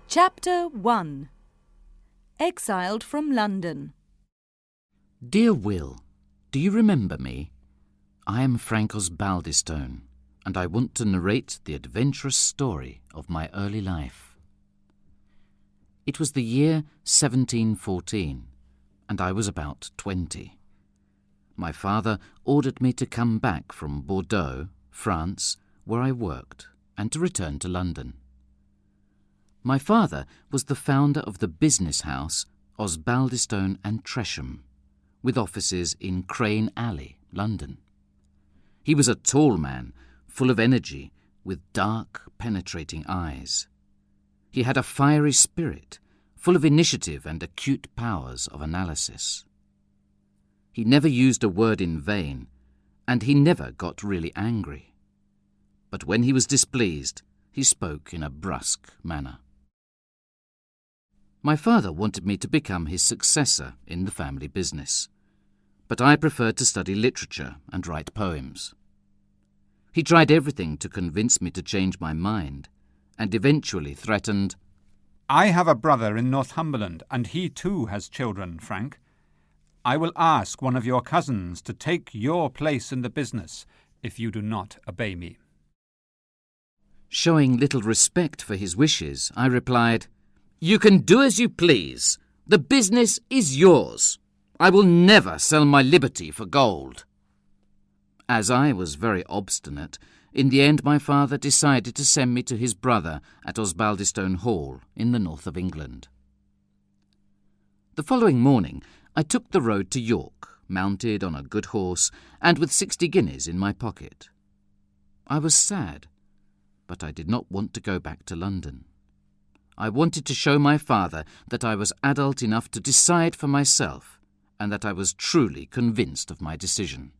Chapter 1. Exiled from London. Dear Will, do you remember me? I am Frank Osbaldistone, and I want to narrate the adventurous story of my early life. It was the year 1714, and I was about 20. My father ordered me to come back from Bordeaux, France, where I worked, and to return to London. My father was the founder of the business house Osbaldistone and Tresham, with offices in Crane Alley, London. He was a tall man, full of energy, with dark, penetrating eyes. He had a fiery spirit, full of initiative and acute powers of analysis. He never used a word in vain, and he never got really angry. But when he was displeased, he spoke in a brusque manner. My father wanted me to become his successor in the family business, but I preferred to study literature and write poems. He tried everything to convince me to change my mind, and eventually threatened, "I have a brother in Northumberland, and he too has children, Frank. I will ask one of your cousins to take your place in the business if you do not obey me." Showing little respect for his wishes, I replied, "You can do as you please. The business is yours. I will never sell my liberty for gold." As I was very obstinate, in the end my father decided to send me to his brother at Osbaldistone Hall in the north of England. The following morning I took the road to York, mounted on a good horse and with 60 guineas in my pocket. I was sad, but I did not want to go back to London. I wanted to show my father that I was adult enough to decide for myself, and that I was truly convinced of my decision.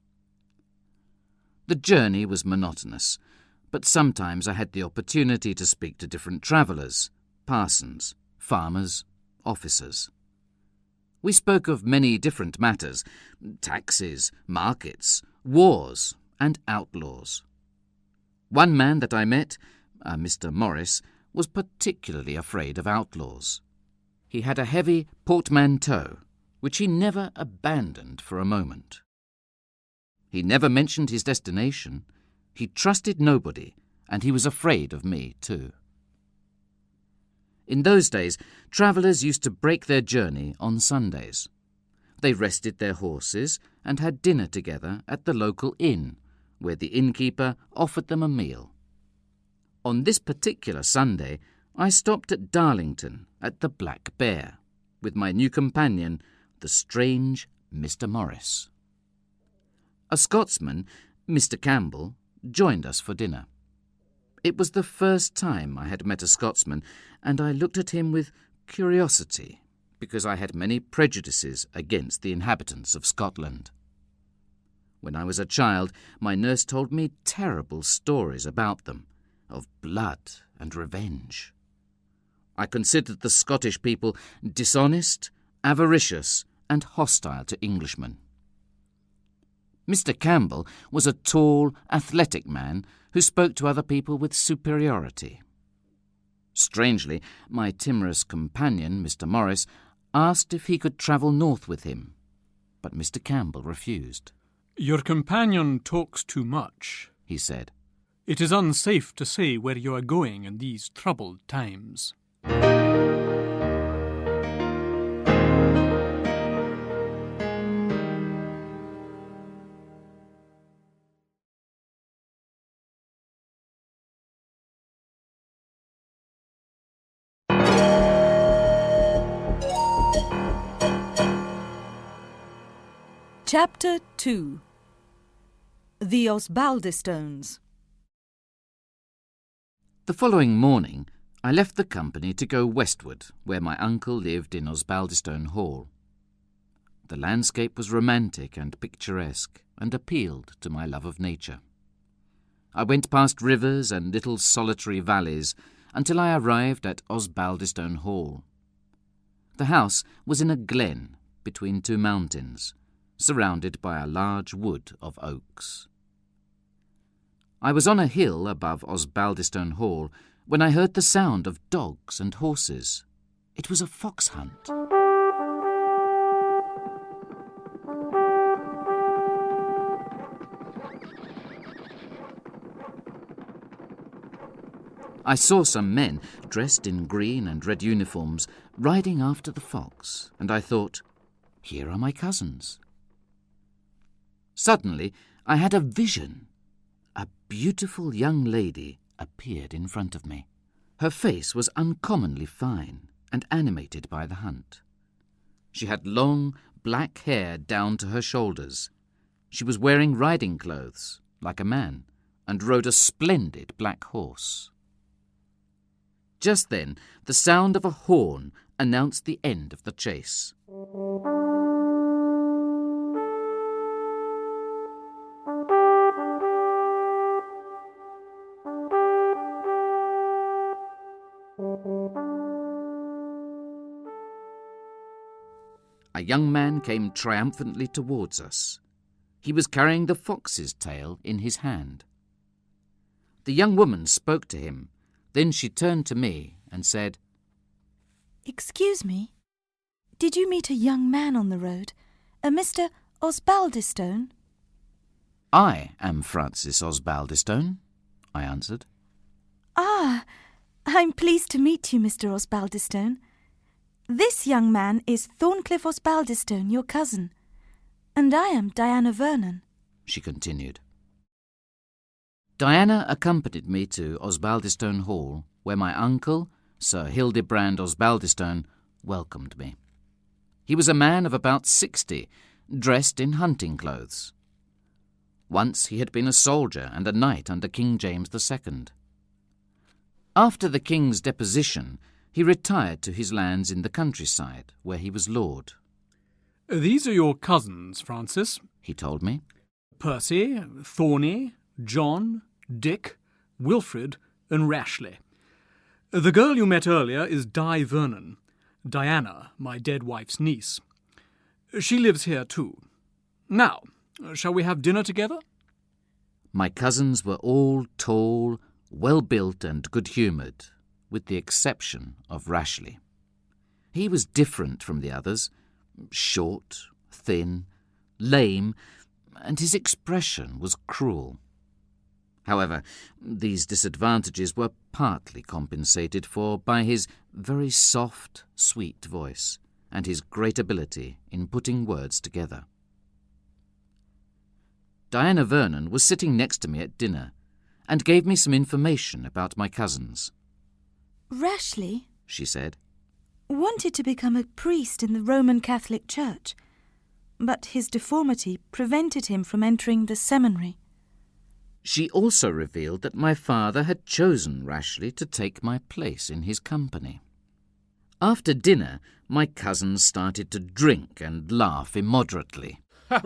The journey was monotonous, but sometimes I had the opportunity to speak to different travellers, parsons, farmers, officers. We spoke of many different matters: taxes, markets, wars, and outlaws. One man that I met, Mr. Morris, was particularly afraid of outlaws. He had a heavy portmanteau, which he never abandoned for a moment. He never mentioned his destination. He trusted nobody, and he was afraid of me too. In those days, travellers used to break their journey on Sundays. They rested their horses and had dinner together at the local inn, where the innkeeper offered them a meal. On this particular Sunday, I stopped at Darlington at the Black Bear, with my new companion, the strange Mr. Morris. A Scotsman, Mr. Campbell, joined us for dinner. It was the first time I had met a Scotsman, and I looked at him with curiosity, because I had many prejudices against the inhabitants of Scotland. When I was a child, my nurse told me terrible stories about them, of blood and revenge. I considered the Scottish people dishonest, avaricious, and hostile to Englishmen. Mr. Campbell was a tall, athletic man who spoke to other people with superiority. Strangely, my timorous companion, Mr. Morris, asked if he could travel north with him, but Mr. Campbell refused. "Your companion talks too much," he said. "It is unsafe to say where you are going in these troubled times." Chapter 2. The Osbaldistones. The following morning, I left the company to go westward, where my uncle lived in Osbaldistone Hall. The landscape was romantic and picturesque, and appealed to my love of nature. I went past rivers and little solitary valleys until I arrived at Osbaldistone Hall. The house was in a glen between two mountains, surrounded by a large wood of oaks. I was on a hill above Osbaldistone Hall when I heard the sound of dogs and horses. It was a fox hunt. I saw some men, dressed in green and red uniforms, riding after the fox, and I thought, here are my cousins. Suddenly, I had a vision. A beautiful young lady appeared in front of me. Her face was uncommonly fine and animated by the hunt. She had long, black hair down to her shoulders. She was wearing riding clothes, like a man, and rode a splendid black horse. Just then, the sound of a horn announced the end of the chase. A young man came triumphantly towards us. He was carrying the fox's tail in his hand. The young woman spoke to him. Then she turned to me and said, "Excuse me, did you meet a young man on the road, a Mr. Osbaldistone?" "I am Francis Osbaldistone," I answered. "Ah, I'm pleased to meet you, Mr. Osbaldistone. This young man is Thorncliffe Osbaldistone, your cousin, and I am Diana Vernon," she continued. Diana accompanied me to Osbaldistone Hall, where my uncle, Sir Hildebrand Osbaldistone, welcomed me. He was a man of about 60, dressed in hunting clothes. Once he had been a soldier and a knight under King James II. After the king's deposition, he retired to his lands in the countryside, where he was lord. "These are your cousins, Francis," he told me. "Percy, Thorny, John, Dick, Wilfred, and Rashleigh. The girl you met earlier is Di Vernon, Diana, my dead wife's niece. She lives here too. Now, shall we have dinner together?" My cousins were all tall, well-built and good-humoured, with the exception of Rashleigh. He was different from the others, short, thin, lame, and his expression was cruel. However, these disadvantages were partly compensated for by his very soft, sweet voice and his great ability in putting words together. Diana Vernon was sitting next to me at dinner and gave me some information about my cousins. "Rashleigh," she said, "wanted to become a priest in the Roman Catholic Church, but his deformity prevented him from entering the seminary." She also revealed that my father had chosen Rashleigh to take my place in his company. After dinner, my cousins started to drink and laugh immoderately.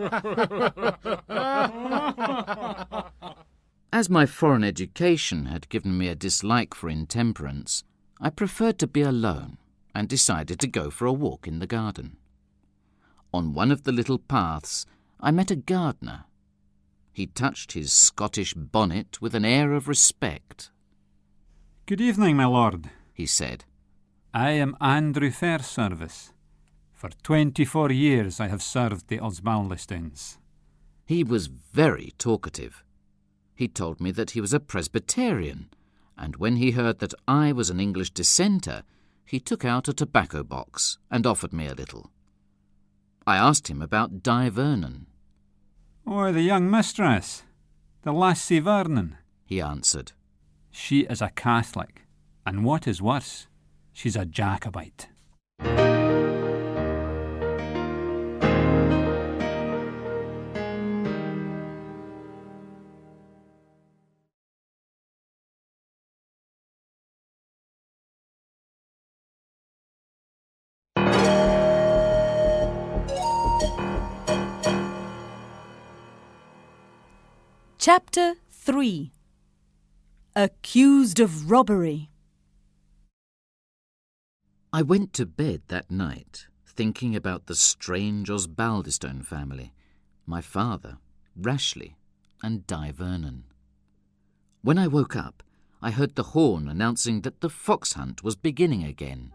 As my foreign education had given me a dislike for intemperance, I preferred to be alone and decided to go for a walk in the garden. On one of the little paths, I met a gardener. He touched his Scottish bonnet with an air of respect. "Good evening, my lord," he said. "I am Andrew Fairservice. For 24 years I have served the Osbaldistones." He was very talkative. He told me that he was a Presbyterian, and when he heard that I was an English dissenter, he took out a tobacco box and offered me a little. I asked him about Di Vernon. "Oh, the young mistress, the lassie Vernon," he answered. "She is a Catholic, and what is worse, she's a Jacobite." Chapter 3. Accused of robbery. I went to bed that night thinking about the strange Osbaldistone family, my father, Rashleigh, and Di Vernon. When I woke up, I heard the horn announcing that the fox hunt was beginning again.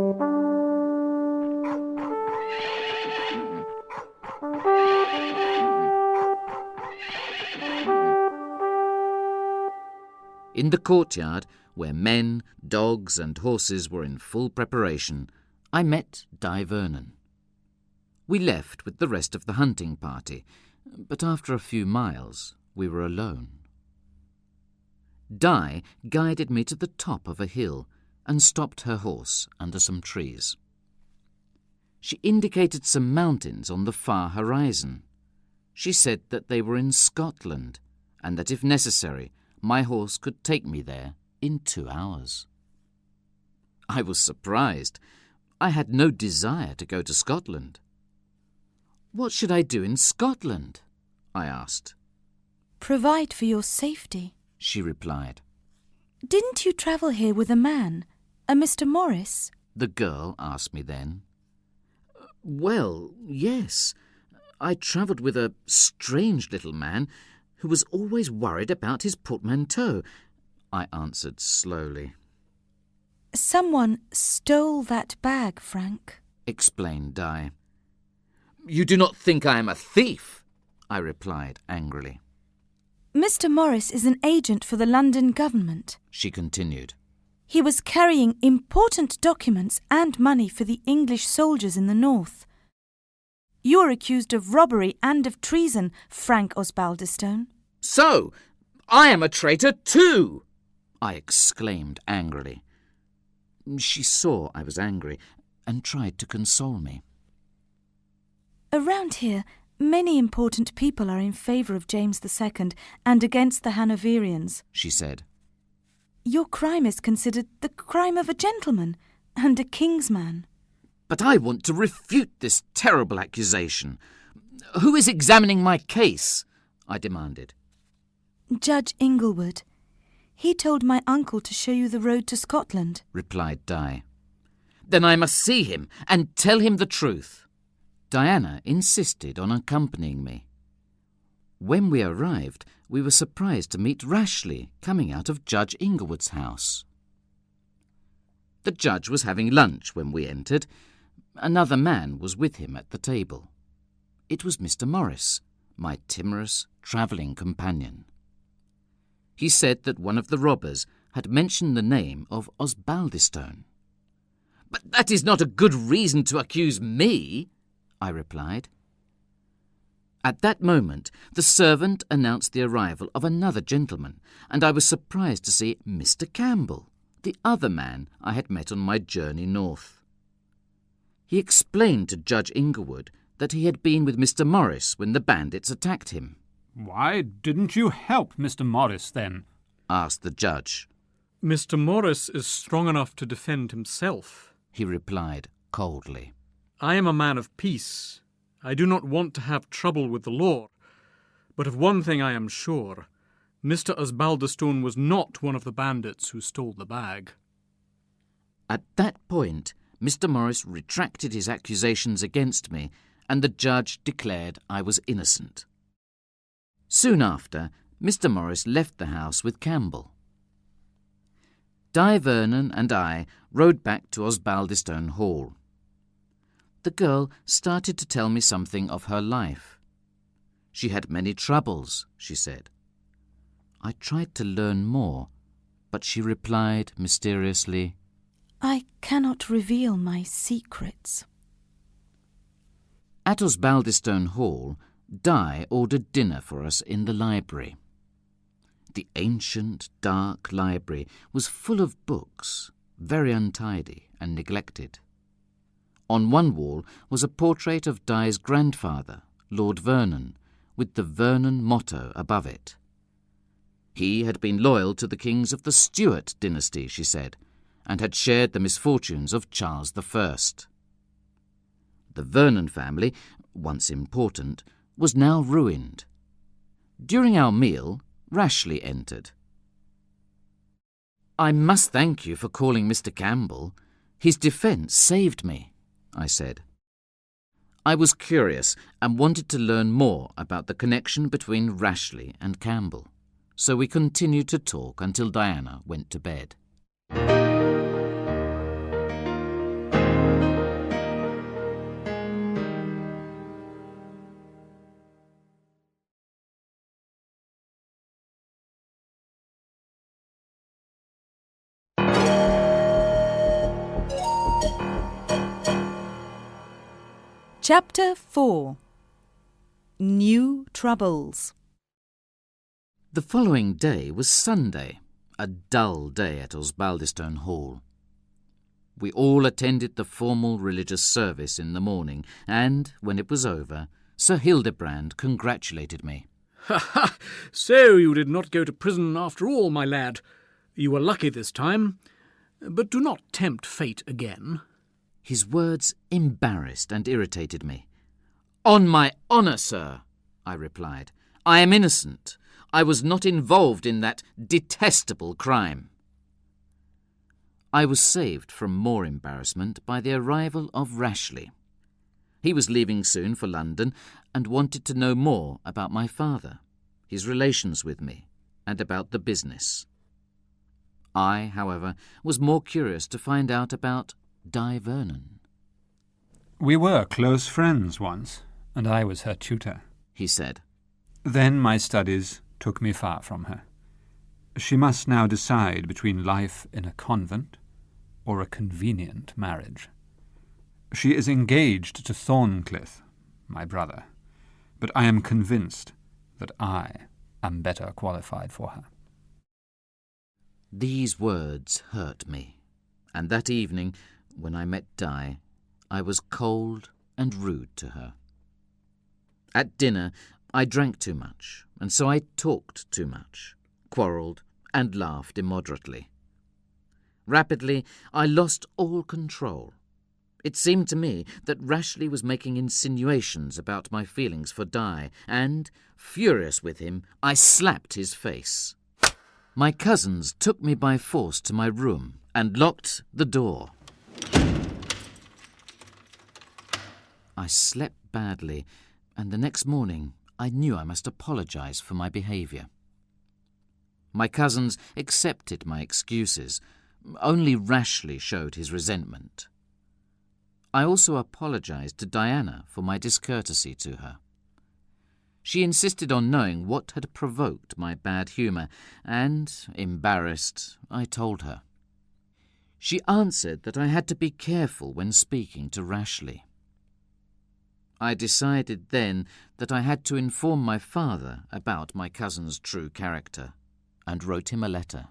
In the courtyard, where men, dogs and horses were in full preparation, I met Di Vernon. We left with the rest of the hunting party, but after a few miles we were alone. Di guided me to the top of a hill and stopped her horse under some trees. She indicated some mountains on the far horizon. She said that they were in Scotland, and that if necessary, my horse could take me there in 2 hours. I was surprised. I had no desire to go to Scotland. "What should I do in Scotland?" I asked. Provide for your safety, She replied. Didn't you travel here with a man, a Mr. Morris? The girl asked me then. "Well, yes. I travelled with a strange little man who was always worried about his portmanteau," I answered slowly. Someone stole that bag, Frank. Explained Di. "You do not think I am a thief?" I replied angrily. Mr. Morris is an agent for the London government. She continued. He was carrying important documents and money for the English soldiers in the north. You are accused of robbery and of treason, Frank Osbaldistone. "So, I am a traitor too!" I exclaimed angrily. She saw I was angry and tried to console me. Around here, many important people are in favour of James II and against the Hanoverians, she said. Your crime is considered the crime of a gentleman and a king's man. But I want to refute this terrible accusation. Who is examining my case? I demanded. Judge Inglewood. He told my uncle to show you the road to Scotland, replied Di. Then I must see him and tell him the truth. Diana insisted on accompanying me. When we arrived, we were surprised to meet Rashleigh coming out of Judge Inglewood's house. The judge was having lunch when we entered. Another man was with him at the table. It was Mr. Morris, my timorous travelling companion. He said that one of the robbers had mentioned the name of Osbaldistone. "But that is not a good reason to accuse me," I replied. At that moment, the servant announced the arrival of another gentleman, and I was surprised to see Mr. Campbell, the other man I had met on my journey north. He explained to Judge Inglewood that he had been with Mr. Morris when the bandits attacked him. "Why didn't you help Mr. Morris, then?" asked the judge. "Mr. Morris is strong enough to defend himself," he replied coldly. "I am a man of peace. I do not want to have trouble with the law. But of one thing I am sure. Mr. Osbaldistone was not one of the bandits who stole the bag." At that point, Mr. Morris retracted his accusations against me, and the judge declared I was innocent. Soon after, Mr. Morris left the house with Campbell. Di Vernon and I rode back to Osbaldistone Hall. The girl started to tell me something of her life. She had many troubles, she said. I tried to learn more, but she replied mysteriously, I cannot reveal my secrets. At Osbaldistone Hall, Di ordered dinner for us in the library. The ancient, dark library was full of books, very untidy and neglected. On one wall was a portrait of Di's grandfather, Lord Vernon, with the Vernon motto above it. He had been loyal to the kings of the Stuart dynasty, she said, and had shared the misfortunes of Charles I. The Vernon family, once important, was now ruined. During our meal, Rashleigh entered. I must thank you for calling Mr. Campbell. His defence saved me, I said. I was curious and wanted to learn more about the connection between Rashleigh and Campbell. so we continued to talk until Diana went to bed. Chapter 4. New Troubles. The following day was Sunday, a dull day at Osbaldistone Hall. We all attended the formal religious service in the morning, and, when it was over, Sir Hildebrand congratulated me. "Ha ha! So you did not go to prison after all, my lad. You were lucky this time, but do not tempt fate again." His words embarrassed and irritated me. "On my honour, sir," I replied, "I am innocent. I was not involved in that detestable crime." I was saved from more embarrassment by the arrival of Rashleigh. He was leaving soon for London and wanted to know more about my father, his relations with me, and about the business. I, however, was more curious to find out about Di Vernon. "We were close friends once, and I was her tutor," he said. "Then my studies took me far from her. She must now decide between life in a convent or a convenient marriage. She is engaged to Thorncliff, my brother, but I am convinced that I am better qualified for her." These words hurt me, and that evening, when I met Di, I was cold and rude to her. At dinner, I drank too much, and so I talked too much, quarrelled, and laughed immoderately. Rapidly, I lost all control. It seemed to me that Rashleigh was making insinuations about my feelings for Di, and, furious with him, I slapped his face. My cousins took me by force to my room and locked the door. I slept badly, and the next morning I knew I must apologise for my behaviour. My cousins accepted my excuses. Only Rashleigh showed his resentment. I also apologised to Diana for my discourtesy to her. She insisted on knowing what had provoked my bad humour, and, embarrassed, I told her. She answered that I had to be careful when speaking to Rashleigh. I decided then that I had to inform my father about my cousin's true character, and wrote him a letter.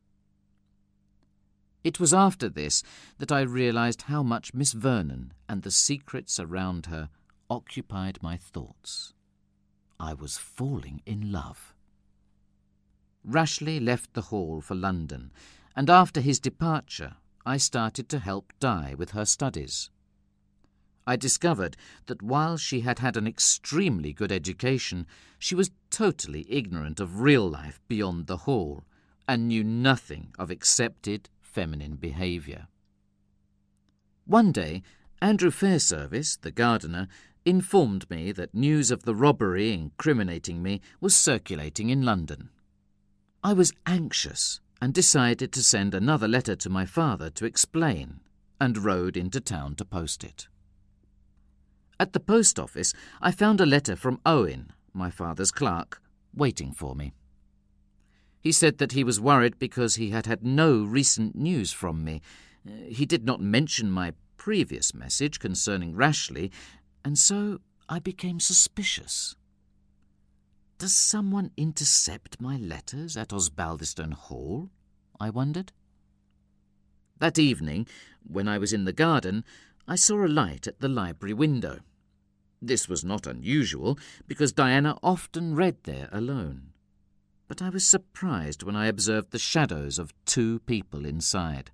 It was after this that I realised how much Miss Vernon and the secrets around her occupied my thoughts. I was falling in love. Rashleigh left the Hall for London, and after his departure I started to help Di with her studies. I discovered that while she had had an extremely good education, she was totally ignorant of real life beyond the Hall, and knew nothing of accepted feminine behaviour. One day, Andrew Fairservice, the gardener, informed me that news of the robbery incriminating me was circulating in London. I was anxious and decided to send another letter to my father to explain, and rode into town to post it. At the post office, I found a letter from Owen, my father's clerk, waiting for me. He said that he was worried because he had had no recent news from me. He did not mention my previous message concerning Rashleigh, and so I became suspicious. Does someone intercept my letters at Osbaldistone Hall? I wondered. That evening, when I was in the garden, I saw a light at the library window. This was not unusual, because Diana often read there alone. But I was surprised when I observed the shadows of two people inside.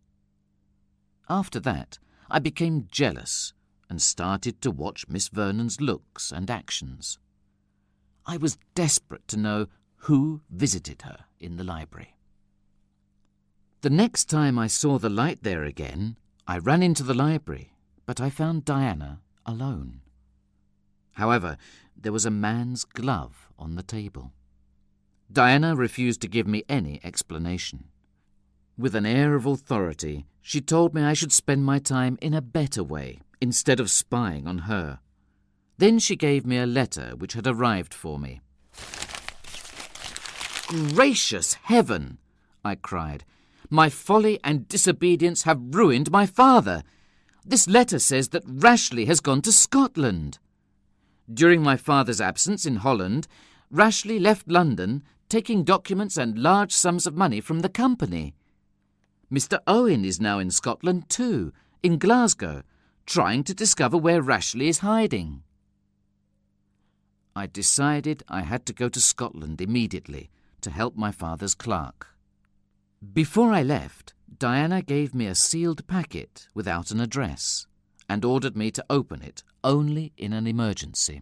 After that, I became jealous and started to watch Miss Vernon's looks and actions. I was desperate to know who visited her in the library. The next time I saw the light there again, I ran into the library, but I found Diana alone. However, there was a man's glove on the table. Diana refused to give me any explanation. With an air of authority, she told me I should spend my time in a better way, instead of spying on her. Then she gave me a letter which had arrived for me. "Gracious heaven!" I cried. "My folly and disobedience have ruined my father. This letter says that Rashleigh has gone to Scotland. During my father's absence in Holland, Rashleigh left London, taking documents and large sums of money from the company. Mr. Owen is now in Scotland too, in Glasgow, trying to discover where Rashleigh is hiding." I decided I had to go to Scotland immediately to help my father's clerk. Before I left, Diana gave me a sealed packet without an address and ordered me to open it only in an emergency.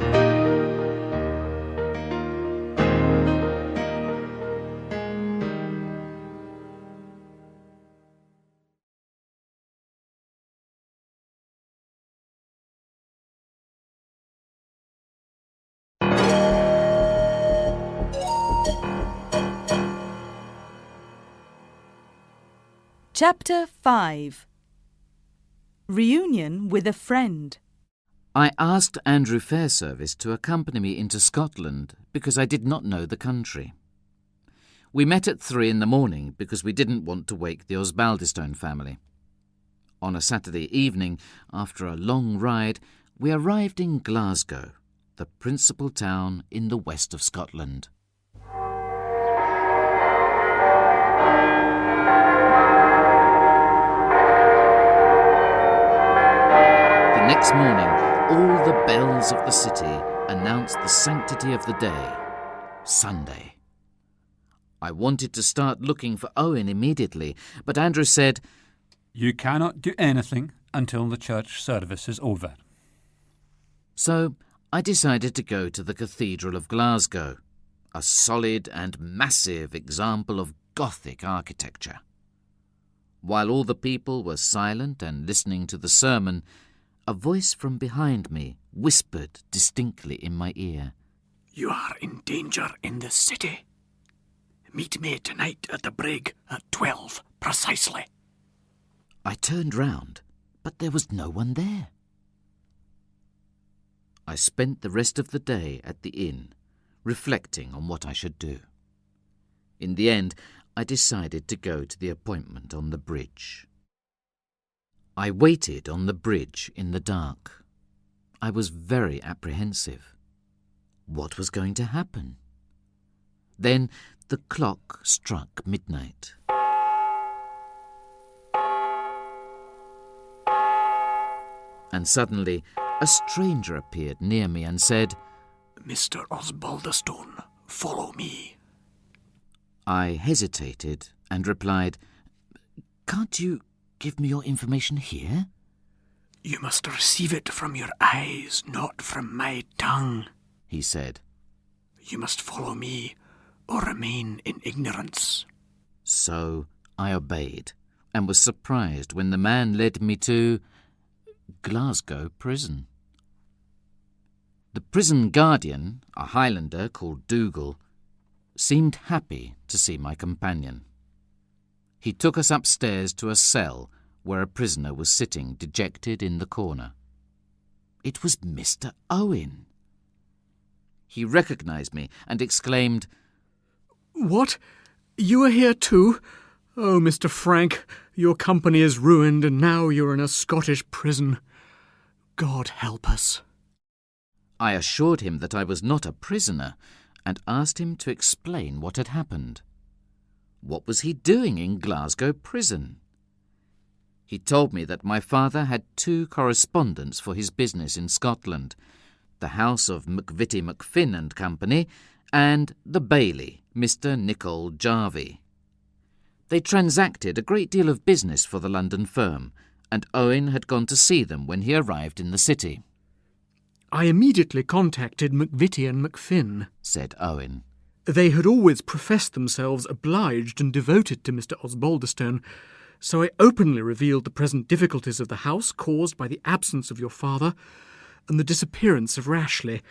Chapter 5. Reunion with a Friend. I asked Andrew Fairservice to accompany me into Scotland because I did not know the country. We met at 3 in the morning because we didn't want to wake the Osbaldistone family. On a Saturday evening, after a long ride, we arrived in Glasgow, the principal town in the west of Scotland. The next morning, all the bells of the city announced the sanctity of the day, Sunday. I wanted to start looking for Owen immediately, but Andrew said, "You cannot do anything until the church service is over." So I decided to go to the Cathedral of Glasgow, a solid and massive example of Gothic architecture. While all the people were silent and listening to the sermon, a voice from behind me whispered distinctly in my ear, "You are in danger in this city. Meet me tonight at the brig at 12 precisely." I turned round, but there was no one there. I spent the rest of the day at the inn, reflecting on what I should do. In the end, I decided to go to the appointment on the bridge. I waited on the bridge in the dark. I was very apprehensive. What was going to happen? Then the clock struck midnight. And suddenly a stranger appeared near me and said, "Mr. Osbaldistone, follow me." I hesitated and replied, "Can't you give me your information here?" "You must receive it from your eyes, not from my tongue," he said. "You must follow me or remain in ignorance." So I obeyed and was surprised when the man led me to Glasgow prison. The prison guardian, a Highlander called Dougal, seemed happy to see my companion. He took us upstairs to a cell where a prisoner was sitting dejected in the corner. It was Mr. Owen. He recognised me and exclaimed, "What? You are here too? Oh, Mr. Frank, your company is ruined and now you're in a Scottish prison. God help us." I assured him that I was not a prisoner and asked him to explain what had happened. What was he doing in Glasgow prison? He told me that my father had 2 correspondents for his business in Scotland, the house of McVitie McFinn and Company, and the baillie, Mr. Nicol Jarvie. They transacted a great deal of business for the London firm, and Owen had gone to see them when he arrived in the city. "I immediately contacted McVitie and McFinn," said Owen. "They had always professed themselves obliged and devoted to Mr. Osbaldistone, so I openly revealed the present difficulties of the house caused by the absence of your father and the disappearance of Rashleigh.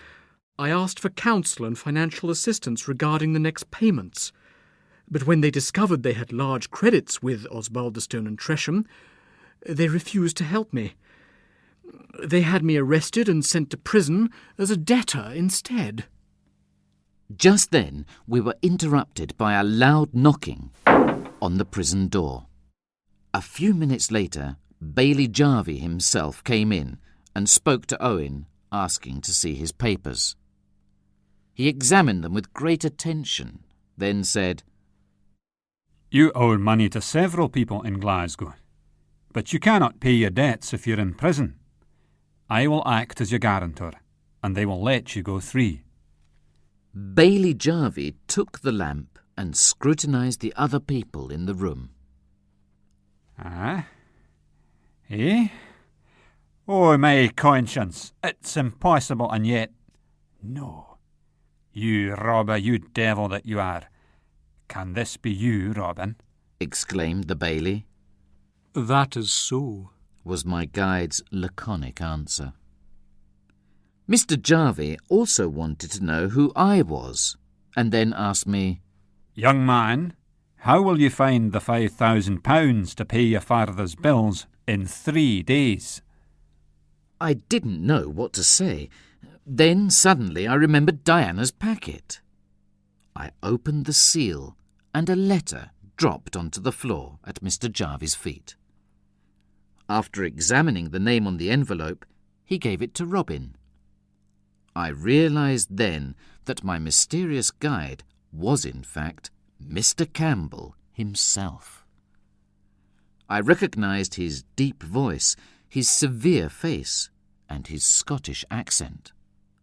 I asked for counsel and financial assistance regarding the next payments, but when they discovered they had large credits with Osbaldistone and Tresham, they refused to help me. They had me arrested and sent to prison as a debtor instead. Just then we were interrupted by a loud knocking on the prison door. A few minutes later, Bailey Jarvie himself came in and spoke to Owen, asking to see his papers. He examined them with great attention, then said, "You owe money to several people in Glasgow, but you cannot pay your debts if you're in prison. I will act as your guarantor, and they will let you go free." Bailey Jarvie took the lamp and scrutinised the other people in the room. "Ah? Eh? Oh, my conscience, it's impossible, and yet... No. You robber, you devil that you are. Can this be you, Robin?" exclaimed the Bailey. "That is so," was my guide's laconic answer. Mr. Jarvie also wanted to know who I was, and then asked me, "Young man, how will you find the £5,000 to pay your father's bills in 3 days?" I didn't know what to say. Then suddenly I remembered Diana's packet. I opened the seal, and a letter dropped onto the floor at Mr. Jarvie's feet. After examining the name on the envelope, he gave it to Robin. I realised then that my mysterious guide was in fact Mr. Campbell himself. I recognised his deep voice, his severe face, and his Scottish accent.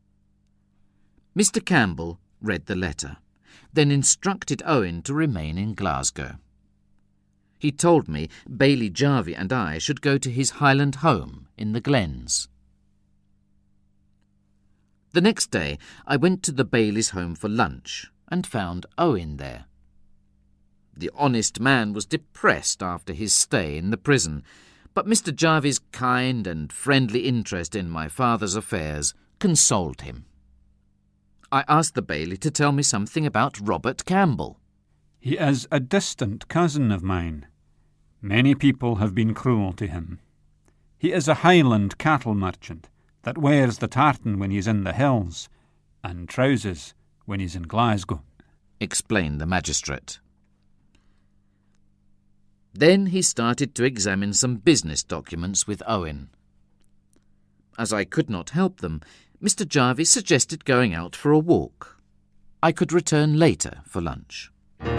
Mr. Campbell read the letter, then instructed Owen to remain in Glasgow. He told me Bailey Jarvie and I should go to his Highland home in the Glens. The next day I went to the Bailey's home for lunch and found Owen there. The honest man was depressed after his stay in the prison, but Mr. Jarvie's kind and friendly interest in my father's affairs consoled him. I asked the Bailey to tell me something about Robert Campbell. "He is a distant cousin of mine. Many people have been cruel to him. He is a Highland cattle merchant that wears the tartan when he's in the hills and trousers when he's in Glasgow," explained the magistrate. Then he started to examine some business documents with Owen. As I could not help them, Mr. Jarvie suggested going out for a walk. I could return later for lunch.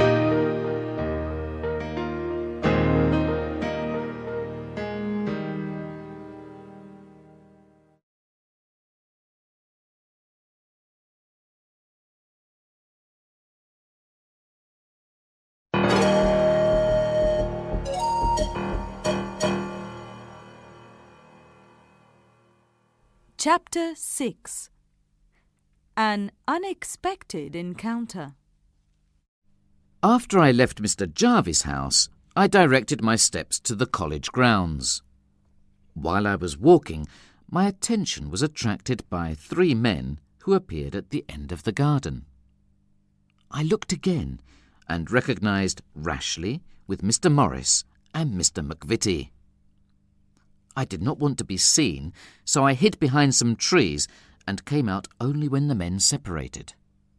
Chapter 6. An Unexpected Encounter. After I left Mr. Jarvie's house, I directed my steps to the college grounds. While I was walking, my attention was attracted by 3 men who appeared at the end of the garden. I looked again and recognised Rashleigh with Mr. Morris and Mr. McVitie. I did not want to be seen, so I hid behind some trees and came out only when the men separated.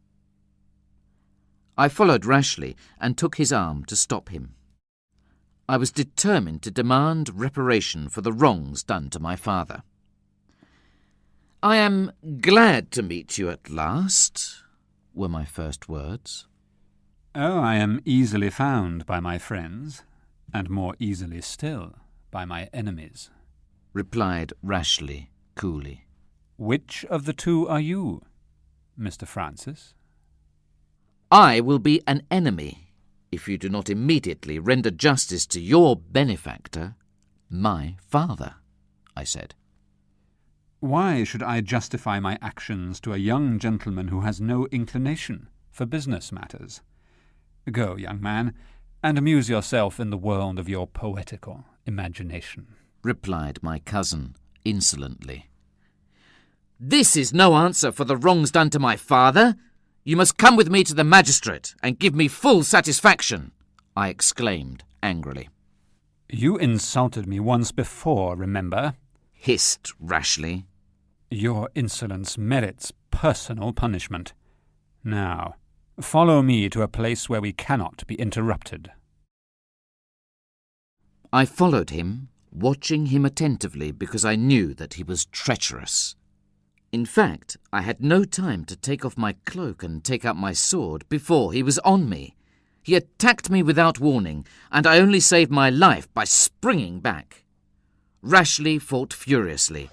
I followed Rashleigh and took his arm to stop him. I was determined to demand reparation for the wrongs done to my father. "I am glad to meet you at last," were my first words. "Oh, I am easily found by my friends, and more easily still by my enemies," replied Rashleigh coolly. "Which of the two are you, Mr. Francis?" "I will be an enemy if you do not immediately render justice to your benefactor, my father," I said. "Why should I justify my actions to a young gentleman who has no inclination for business matters? Go, young man, and amuse yourself in the world of your poetical imagination," replied my cousin insolently. "This is no answer for the wrongs done to my father. You must come with me to the magistrate and give me full satisfaction," I exclaimed angrily. You insulted me once before, remember? Hissed Rashleigh. Your insolence merits personal punishment. Now, follow me to a place where we cannot be interrupted. I followed him, watching him attentively because I knew that he was treacherous. In fact, I had no time to take off my cloak and take out my sword before he was on me. He attacked me without warning, and I only saved my life by springing back. Rashleigh fought furiously.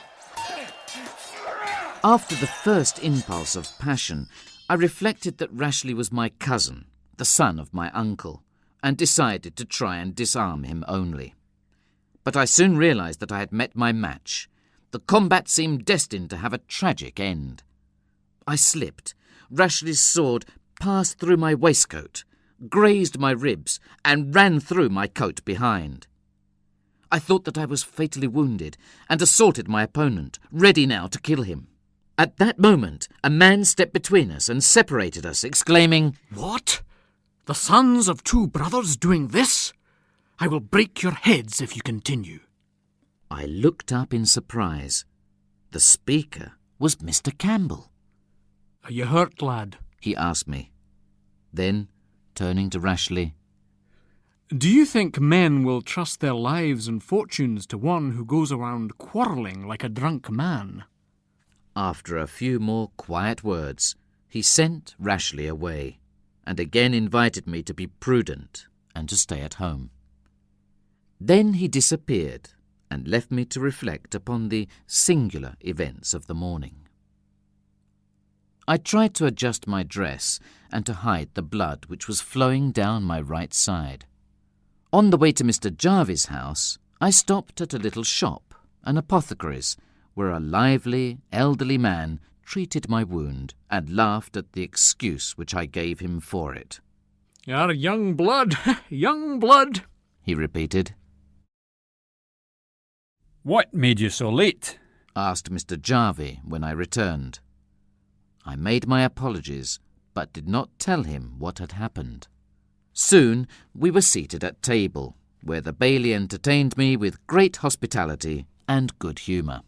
After the first impulse of passion, I reflected that Rashleigh was my cousin, the son of my uncle, and decided to try and disarm him only. But I soon realised that I had met my match. The combat seemed destined to have a tragic end. I slipped. Rashleigh's sword passed through my waistcoat, grazed my ribs, and ran through my coat behind. I thought that I was fatally wounded and assaulted my opponent, ready now to kill him. At that moment, a man stepped between us and separated us, exclaiming, "What? The sons of two brothers doing this? I will break your heads if you continue." I looked up in surprise. The speaker was Mr. Campbell. "Are you hurt, lad?" he asked me. Then, turning to Rashleigh, "Do you think men will trust their lives and fortunes to one who goes around quarrelling like a drunk man?" After a few more quiet words, he sent Rashleigh away, and again invited me to be prudent and to stay at home. Then he disappeared and left me to reflect upon the singular events of the morning. I tried to adjust my dress and to hide the blood which was flowing down my right side. On the way to Mr. Jarvie's house, I stopped at a little shop, an apothecary's, where a lively, elderly man treated my wound and laughed at the excuse which I gave him for it. "You're young blood, young blood," he repeated. What made you so late? Asked Mr. Jarvie when I returned. I made my apologies, but did not tell him what had happened. Soon we were seated at table, where the baillie entertained me with great hospitality and good humour.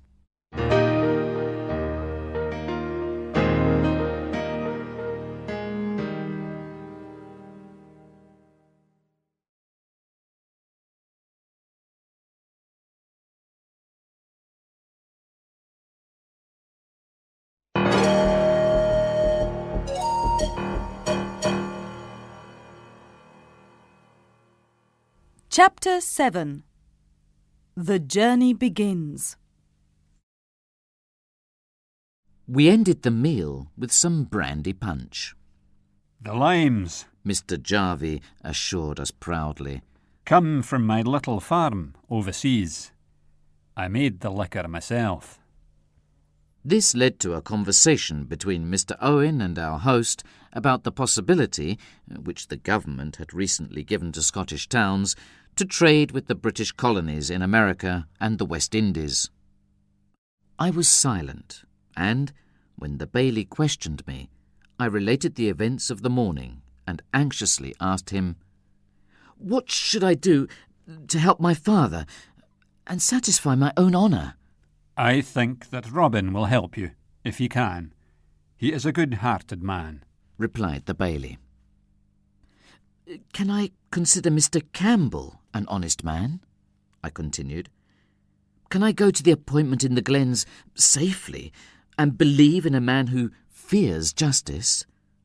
Chapter 7. The Journey Begins. We ended the meal with some brandy punch. The limes Mr. Jarvie assured us proudly. come from my little farm overseas. I made the liquor myself. This led to a conversation between Mr. Owen and our host about the possibility, which the government had recently given to Scottish towns, to trade with the British colonies in America and the West Indies. I was silent, and, when the baillie questioned me, I related the events of the morning and anxiously asked him, "What should I do to help my father and satisfy my own honour?" I think that Robin will help you, if he can. He is a good-hearted man, replied the baillie. "Can I consider Mr. Campbell an honest man?" I continued. "Can I go to the appointment in the Glens safely and believe in a man who fears justice?"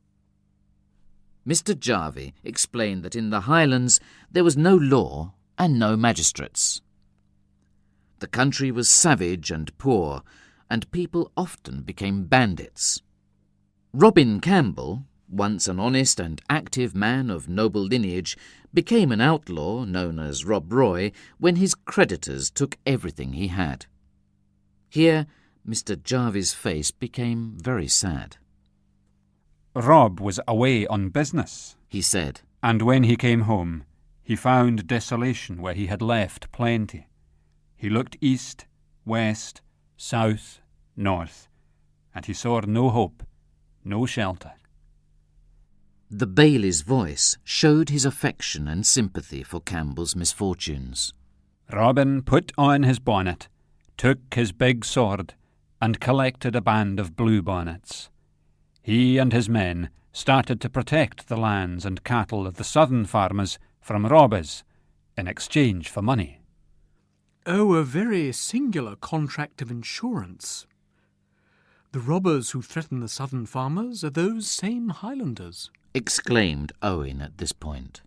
Mr. Jarvie explained that in the Highlands there was no law and no magistrates. The country was savage and poor, and people often became bandits. Robin Campbell, once an honest and active man of noble lineage, became an outlaw known as Rob Roy when his creditors took everything he had. Here Mr. Jarvie's face became very sad. Rob was away on business, he said, and when he came home, he found desolation where he had left plenty. He looked east, west, south, north, and he saw no hope, no shelter. The bailie's voice showed his affection and sympathy for Campbell's misfortunes. Robin put on his bonnet, took his big sword, and collected a band of bluebonnets. He and his men started to protect the lands and cattle of the southern farmers from robbers in exchange for money. Oh, a very singular contract of insurance. The robbers who threaten the southern farmers are those same Highlanders, exclaimed Owen at this point.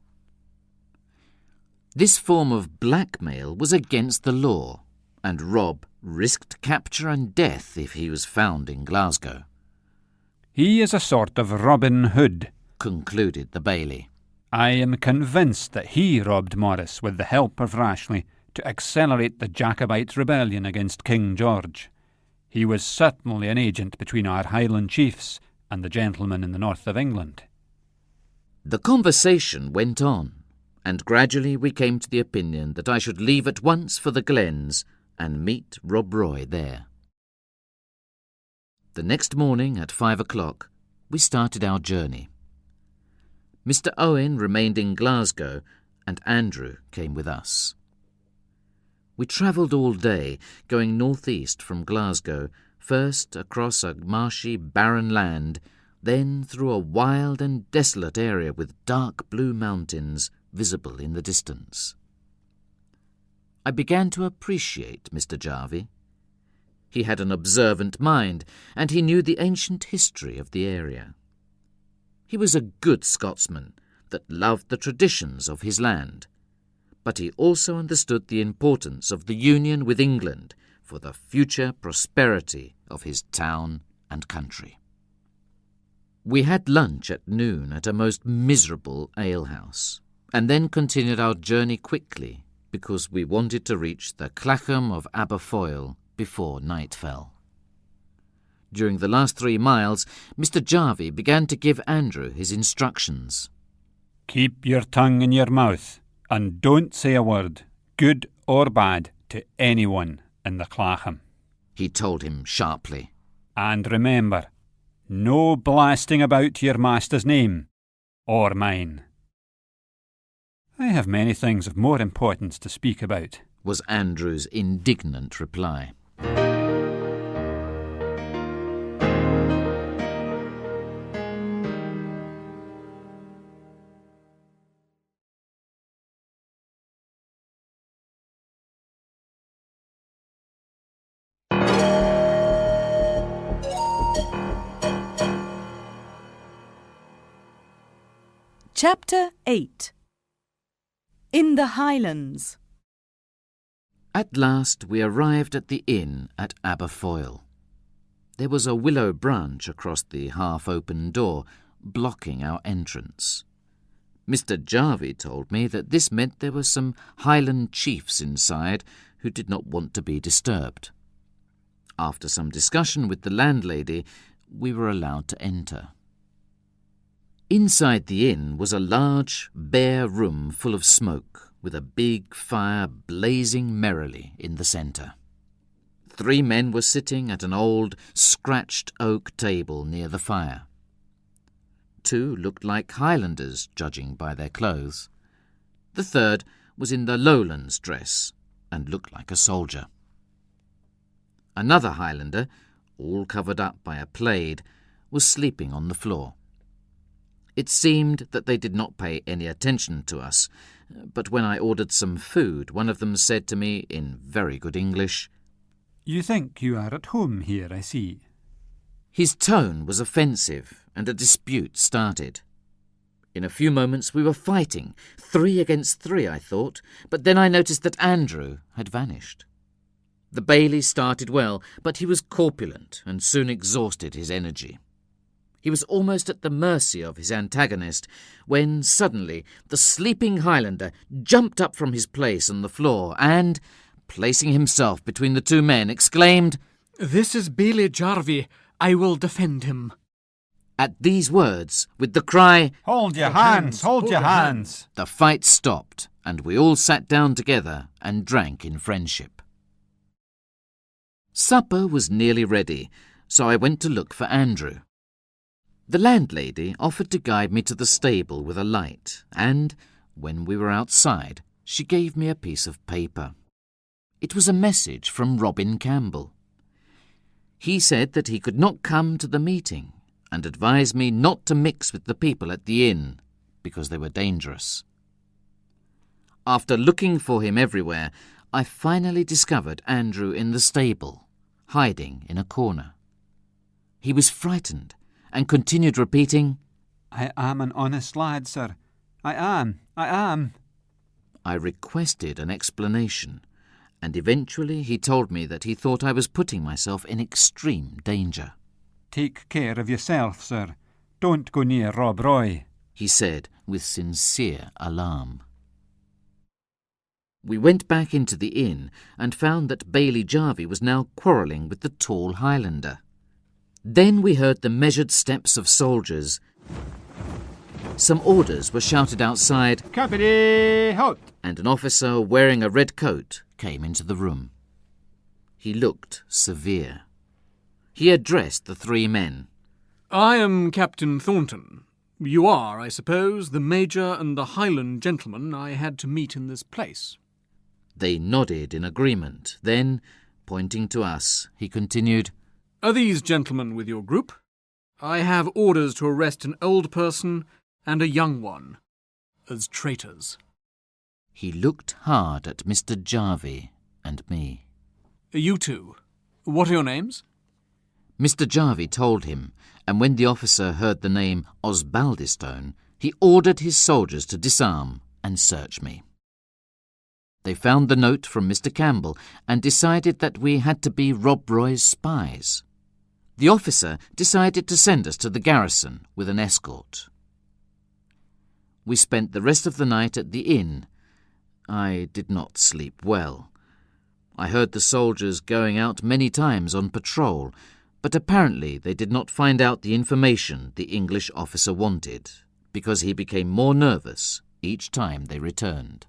This form of blackmail was against the law, and Rob risked capture and death if he was found in Glasgow. He is a sort of Robin Hood, concluded the bailie. I am convinced that he robbed Morris with the help of Rashleigh to accelerate the Jacobite rebellion against King George. He was certainly an agent between our Highland chiefs and the gentlemen in the north of England. The conversation went on, and gradually we came to the opinion that I should leave at once for the Glens and meet Rob Roy there. The next morning at 5 o'clock, we started our journey. Mr. Owen remained in Glasgow, and Andrew came with us. We travelled all day, going northeast from Glasgow, first across a marshy, barren land, then through a wild and desolate area with dark blue mountains visible in the distance. I began to appreciate Mr. Jarvie. He had an observant mind, and he knew the ancient history of the area. He was a good Scotsman that loved the traditions of his land, but he also understood the importance of the union with England for the future prosperity of his town and country. We had lunch at noon at a most miserable alehouse, and then continued our journey quickly because we wanted to reach the Clachan of Aberfoyle before night fell. During the last 3 miles, Mr. Jarvie began to give Andrew his instructions. Keep your tongue in your mouth, and don't say a word, good or bad, to anyone in the Clachan, he told him sharply. And remember, no blasting about your master's name, or mine. I have many things of more importance to speak about, was Andrew's indignant reply. Chapter 8. In the Highlands. At last we arrived at the inn at Aberfoyle. There was a willow branch across the half-open door, blocking our entrance. Mr. Jarvie told me that this meant there were some Highland chiefs inside who did not want to be disturbed. After some discussion with the landlady, we were allowed to enter. Inside the inn was a large, bare room full of smoke, with a big fire blazing merrily in the centre. 3 men were sitting at an old, scratched oak table near the fire. 2 looked like Highlanders, judging by their clothes. The third was in the Lowlands dress and looked like a soldier. Another Highlander, all covered up by a plaid, was sleeping on the floor. It seemed that they did not pay any attention to us, but when I ordered some food, one of them said to me in very good English, You think you are at home here, I see. His tone was offensive, and a dispute started. In a few moments we were fighting, 3 against 3, I thought, but then I noticed that Andrew had vanished. The bailie started well, but he was corpulent and soon exhausted his energy. He was almost at the mercy of his antagonist when suddenly the sleeping Highlander jumped up from his place on the floor and, placing himself between the 2 men, exclaimed, "This is Bailie Jarvie. I will defend him." At these words, with the cry, Hold your hands, hold your hands, the fight stopped, and we all sat down together and drank in friendship. Supper was nearly ready, so I went to look for Andrew. The landlady offered to guide me to the stable with a light, and, when we were outside, she gave me a piece of paper. It was a message from Robin Campbell. He said that he could not come to the meeting and advised me not to mix with the people at the inn because they were dangerous. After looking for him everywhere, I finally discovered Andrew in the stable, hiding in a corner. He was frightened and continued repeating, "I am an honest lad, sir. I am. I requested an explanation, and eventually he told me that he thought I was putting myself in extreme danger. Take care of yourself, sir. Don't go near Rob Roy, he said with sincere alarm. We went back into the inn and found that Bailey Jarvie was now quarrelling with the tall Highlander. Then we heard the measured steps of soldiers. Some orders were shouted outside, "Company, halt!" and an officer wearing a red coat came into the room. He looked severe. He addressed the three men. "I am Captain Thornton. You are, I suppose, the Major and the Highland gentleman I had to meet in this place." They nodded in agreement. Then, pointing to us, he continued, "Are these gentlemen with your group? I have orders to arrest an old person and a young one as traitors." He looked hard at Mr. Jarvie and me. "You two, what are your names?" Mr. Jarvie told him, and when the officer heard the name Osbaldistone, he ordered his soldiers to disarm and search me. They found the note from Mr. Campbell and decided that we had to be Rob Roy's spies. The officer decided to send us to the garrison with an escort. We spent the rest of the night at the inn. I did not sleep well. I heard the soldiers going out many times on patrol, but apparently they did not find out the information the English officer wanted, because he became more nervous each time they returned.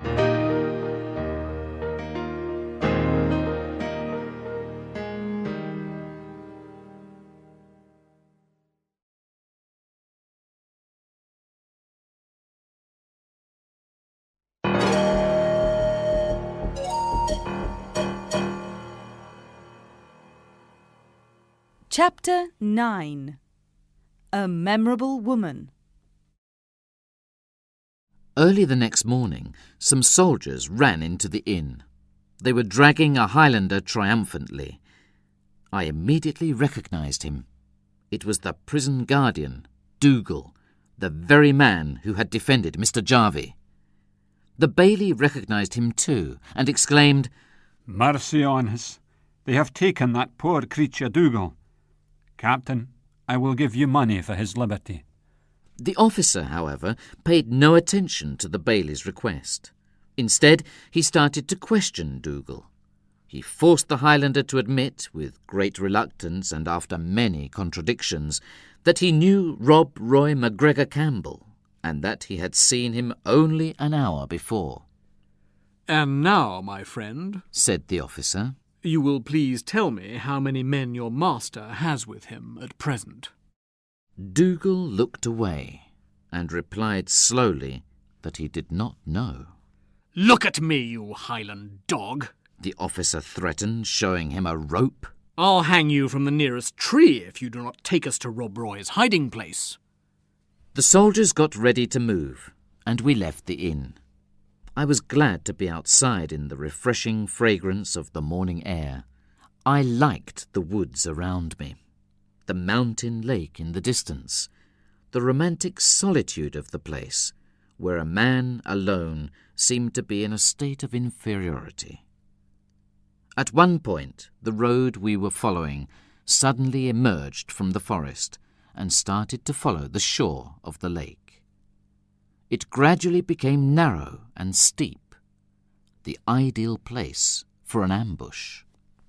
Chapter 9. A Memorable Woman. Early the next morning, some soldiers ran into the inn. They were dragging a Highlander triumphantly. I immediately recognized him. It was the prison guardian, Dougal, the very man who had defended Mr. Jarvie. The bailey recognized him too, and exclaimed, "Mercy on us! They have taken that poor creature Dougal. Captain, I will give you money for his liberty." The officer, however, paid no attention to the bailey's request. Instead, he started to question Dougal. He forced the Highlander to admit, with great reluctance and after many contradictions, that he knew Rob Roy MacGregor Campbell, and that he had seen him only an hour before. "And now, my friend," said the officer, "you will please tell me how many men your master has with him at present." Dougal looked away and replied slowly that he did not know. "Look at me, you Highland dog," the officer threatened, showing him a rope. "I'll hang you from the nearest tree if you do not take us to Rob Roy's hiding place." The soldiers got ready to move, and we left the inn. I was glad to be outside in the refreshing fragrance of the morning air. I liked the woods around me, the mountain lake in the distance, the romantic solitude of the place, where a man alone seemed to be in a state of inferiority. At one point, the road we were following suddenly emerged from the forest and started to follow the shore of the lake. It gradually became narrow and steep, the ideal place for an ambush.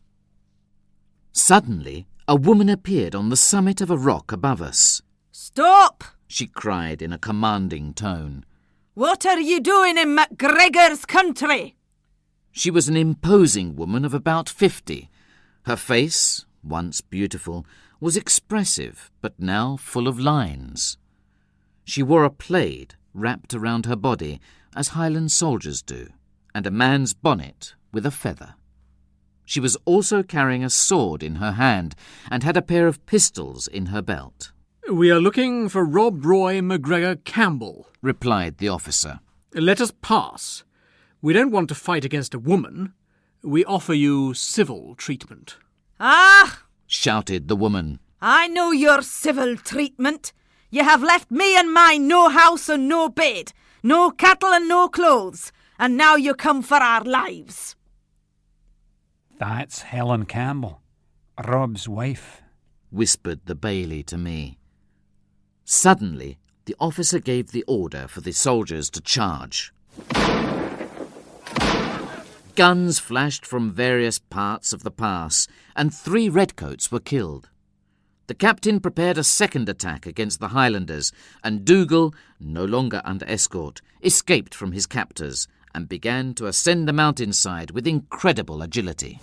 Suddenly, a woman appeared on the summit of a rock above us. "Stop!" she cried in a commanding tone. "What are you doing in MacGregor's country?" She was an imposing woman of about 50. Her face, once beautiful, was expressive but now full of lines. She wore a plaid wrapped around her body, as Highland soldiers do, and a man's bonnet with a feather. She was also carrying a sword in her hand and had a pair of pistols in her belt. "We are looking for Rob Roy McGregor Campbell," replied the officer. "Let us pass. We don't want to fight against a woman. We offer you civil treatment." Ah! shouted the woman. I know your civil treatment. You have left me and mine no house and no bed, no cattle and no clothes, and now you come for our lives. That's Helen Campbell, Rob's wife, whispered the bailey to me. Suddenly, the officer gave the order for the soldiers to charge. Guns flashed from various parts of the pass, and 3 redcoats were killed. The captain prepared a second attack against the Highlanders, and Dougal, no longer under escort, escaped from his captors and began to ascend the mountainside with incredible agility.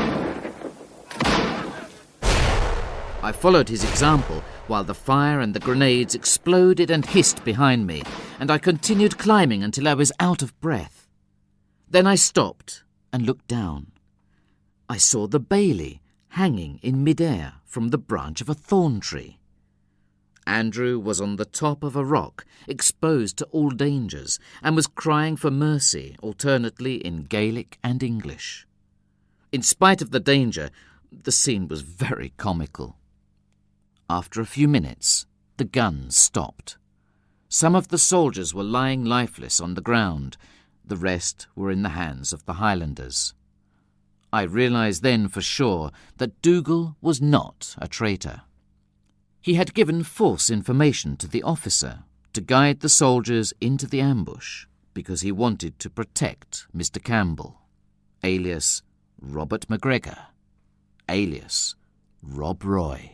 I followed his example while the fire and the grenades exploded and hissed behind me, and I continued climbing until I was out of breath. Then I stopped and looked down. I saw the bailey hanging in mid-air from the branch of a thorn tree. Andrew was on the top of a rock, exposed to all dangers, and was crying for mercy alternately in Gaelic and English. In spite of the danger, the scene was very comical. After a few minutes, the guns stopped. Some of the soldiers were lying lifeless on the ground. The rest were in the hands of the Highlanders. I realised then for sure that Dougal was not a traitor. He had given false information to the officer to guide the soldiers into the ambush because he wanted to protect Mr. Campbell, alias Robert McGregor, alias Rob Roy.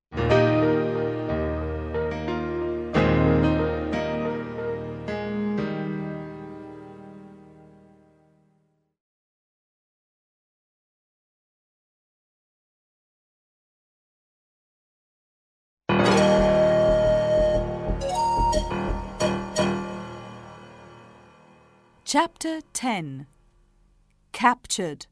Chapter 10. Captured.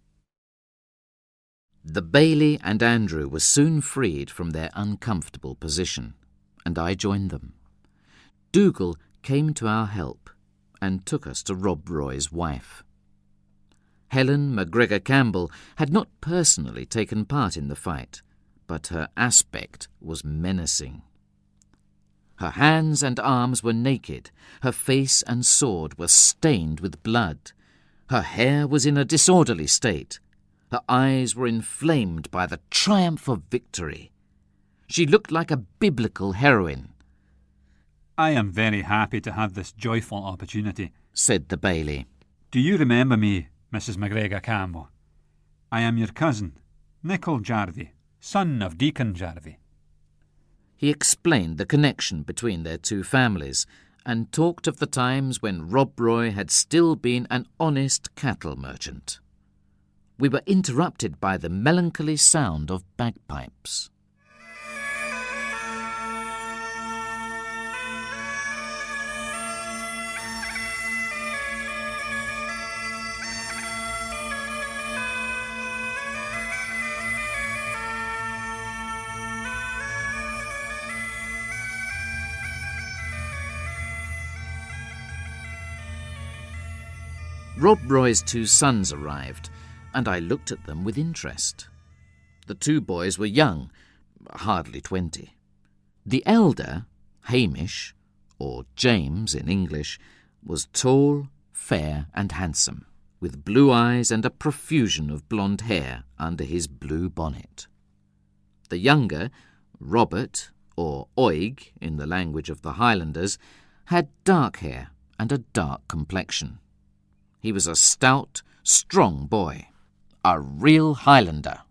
The bailey and Andrew were soon freed from their uncomfortable position, and I joined them. Dougal came to our help and took us to Rob Roy's wife. Helen McGregor Campbell had not personally taken part in the fight, but her aspect was menacing. Her hands and arms were naked, her face and sword were stained with blood, her hair was in a disorderly state, her eyes were inflamed by the triumph of victory. She looked like a biblical heroine. I am very happy to have this joyful opportunity, said the bailey. Do you remember me, Mrs. McGregor Campbell? I am your cousin, Nicol Jarvie, son of Deacon Jarvie. He explained the connection between their two families and talked of the times when Rob Roy had still been an honest cattle merchant. We were interrupted by the melancholy sound of bagpipes. Rob Roy's 2 sons arrived, and I looked at them with interest. The 2 boys were young, hardly 20. The elder, Hamish, or James in English, was tall, fair and handsome, with blue eyes and a profusion of blonde hair under his blue bonnet. The younger, Robert, or Oig in the language of the Highlanders, had dark hair and a dark complexion. He was a stout, strong boy, a real Highlander.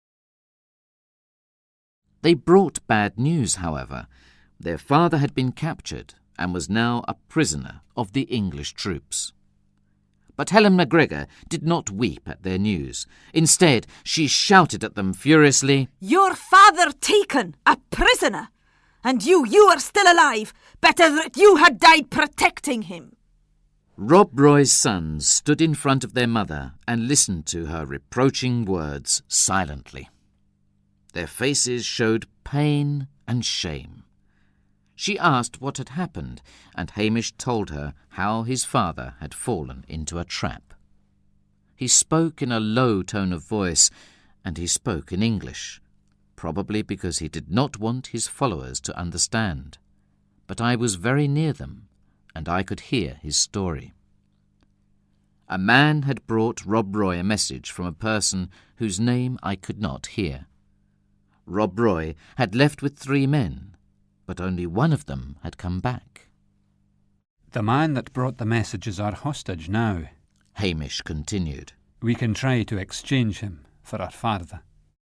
They brought bad news, however. Their father had been captured and was now a prisoner of the English troops. But Helen MacGregor did not weep at their news. Instead, she shouted at them furiously, "Your father taken, a prisoner! And you are still alive! Better that you had died protecting him!" Rob Roy's sons stood in front of their mother and listened to her reproaching words silently. Their faces showed pain and shame. She asked what had happened, and Hamish told her how his father had fallen into a trap. He spoke in a low tone of voice, and he spoke in English, probably because he did not want his followers to understand. But I was very near them, and I could hear his story. A man had brought Rob Roy a message from a person whose name I could not hear. Rob Roy had left with 3 men, but only one of them had come back. "The man that brought the message is our hostage now," Hamish continued. "We can try to exchange him for our father."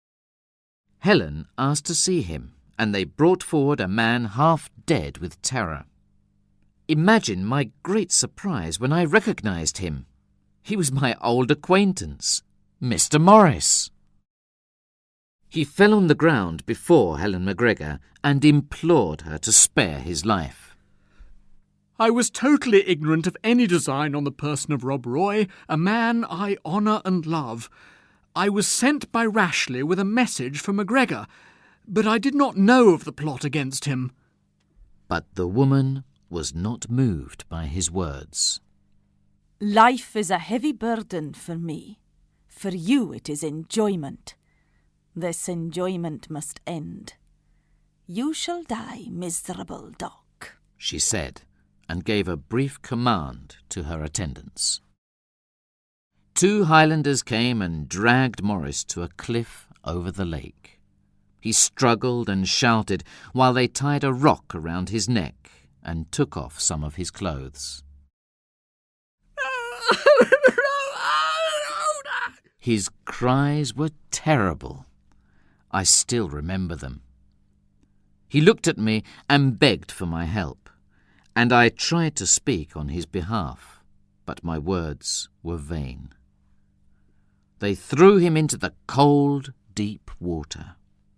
Helen asked to see him, and they brought forward a man half dead with terror. Imagine my great surprise when I recognized him. He was my old acquaintance, Mr. Morris. He fell on the ground before Helen MacGregor and implored her to spare his life. "I was totally ignorant of any design on the person of Rob Roy, a man I honour and love. I was sent by Rashleigh with a message for MacGregor, but I did not know of the plot against him." But the woman was not moved by his words. "Life is a heavy burden for me. For you it is enjoyment. This enjoyment must end. You shall die, miserable dog," she said, and gave a brief command to her attendants. 2 Highlanders came and dragged Morris to a cliff over the lake. He struggled and shouted while they tied a rock around his neck and took off some of his clothes. His cries were terrible. I still remember them. He looked at me and begged for my help, and I tried to speak on his behalf, but my words were vain. They threw him into the cold, deep water.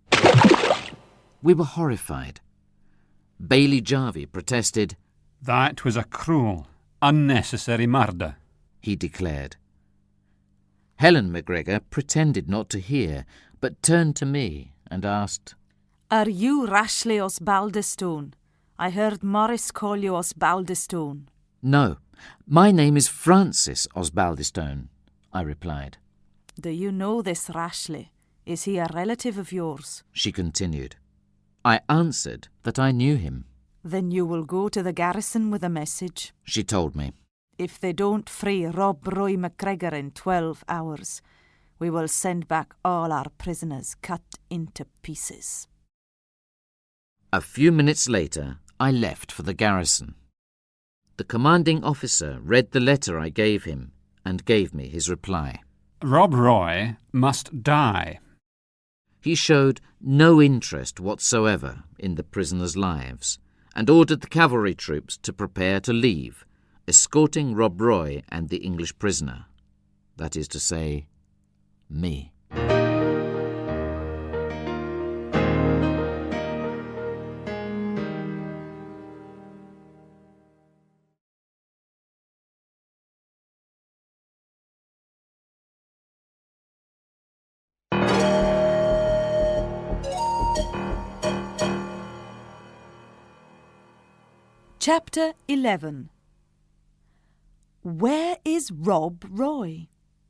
We were horrified. Bailey Jarvie protested. "That was a cruel, unnecessary murder," he declared. Helen MacGregor pretended not to hear, but turned to me and asked, "Are you Rashleigh Osbaldistone? I heard Morris call you Osbaldistone." "No, my name is Francis Osbaldistone," I replied. "Do you know this Rashleigh? Is he a relative of yours?" she continued. I answered that I knew him. "Then you will go to the garrison with a message," she told me. "If they don't free Rob Roy MacGregor in 12 hours, we will send back all our prisoners cut into pieces." A few minutes later, I left for the garrison. The commanding officer read the letter I gave him and gave me his reply. "Rob Roy must die." He showed no interest whatsoever in the prisoners' lives and ordered the cavalry troops to prepare to leave, escorting Rob Roy and the English prisoner. That is to say, me. Chapter 11. Where is Rob Roy?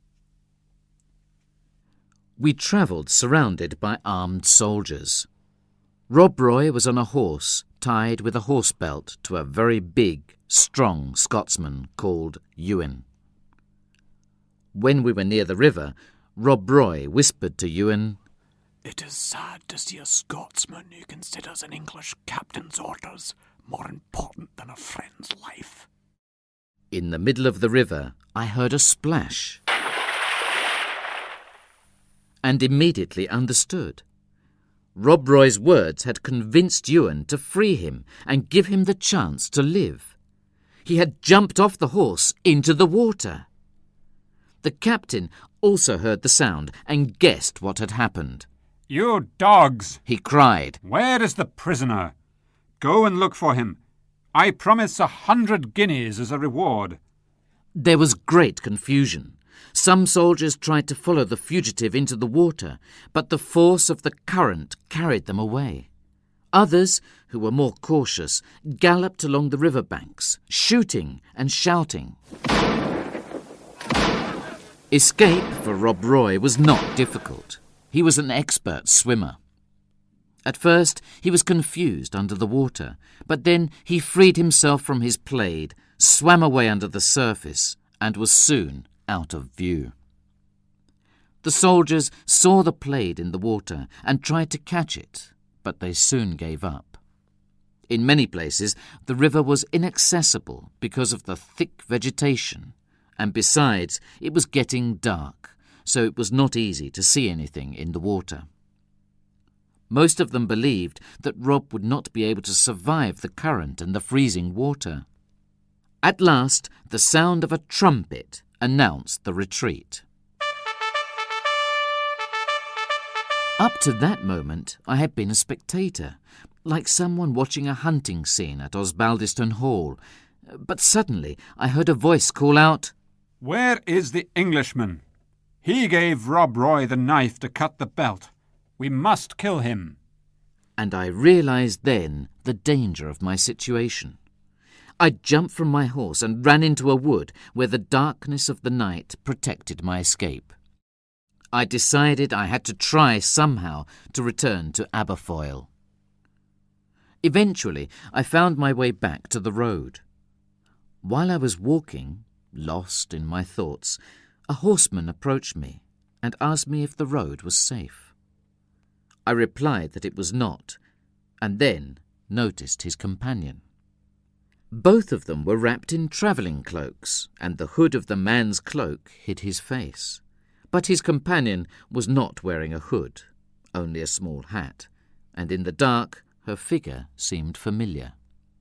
We travelled surrounded by armed soldiers. Rob Roy was on a horse tied with a horse belt to a very big, strong Scotsman called Ewan. When we were near the river, Rob Roy whispered to Ewan, "It is sad to see a Scotsman who considers an English captain's orders more important than a friend's life." In the middle of the river, I heard a splash and immediately understood. Rob Roy's words had convinced Ewan to free him and give him the chance to live. He had jumped off the horse into the water. The captain also heard the sound and guessed what had happened. "You dogs!" He cried. "Where is the prisoner? Go and look for him. I promise 100 guineas as a reward." There was great confusion. Some soldiers tried to follow the fugitive into the water, but the force of the current carried them away. Others, who were more cautious, galloped along the river banks, shooting and shouting. Escape for Rob Roy was not difficult. He was an expert swimmer. At first he was confused under the water, but then he freed himself from his plaid, swam away under the surface, and was soon out of view. The soldiers saw the plaid in the water and tried to catch it, but they soon gave up. In many places the river was inaccessible because of the thick vegetation, and besides it was getting dark, so it was not easy to see anything in the water. Most of them believed that Rob would not be able to survive the current and the freezing water. At last, the sound of a trumpet announced the retreat. Up to that moment, I had been a spectator, like someone watching a hunting scene at Osbaldiston Hall. But suddenly I heard a voice call out, "Where is the Englishman? He gave Rob Roy the knife to cut the belt. We must kill him." And I realised then the danger of my situation. I jumped from my horse and ran into a wood where the darkness of the night protected my escape. I decided I had to try somehow to return to Aberfoyle. Eventually, I found my way back to the road. While I was walking, lost in my thoughts, a horseman approached me and asked me if the road was safe. I replied that it was not, and then noticed his companion. Both of them were wrapped in travelling cloaks, and the hood of the man's cloak hid his face. But his companion was not wearing a hood, only a small hat, and in the dark her figure seemed familiar.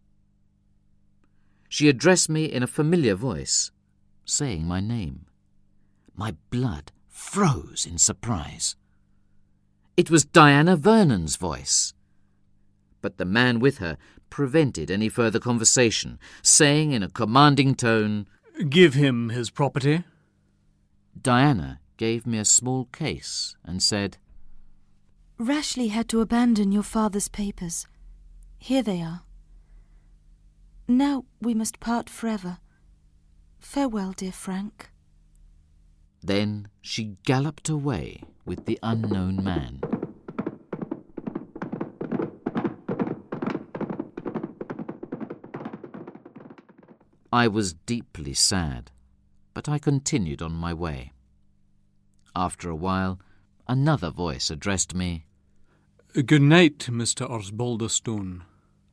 She addressed me in a familiar voice, saying my name. My blood froze in surprise. It was Diana Vernon's voice. But the man with her prevented any further conversation, saying in a commanding tone, "Give him his property." Diana gave me a small case and said, Rashleigh had to abandon your father's papers. Here they are. Now we must part forever. Farewell, dear Frank. Then she galloped away with the unknown man. I was deeply sad, but I continued on my way. After a while, another voice addressed me. "Good night, Mr. Osbaldistone."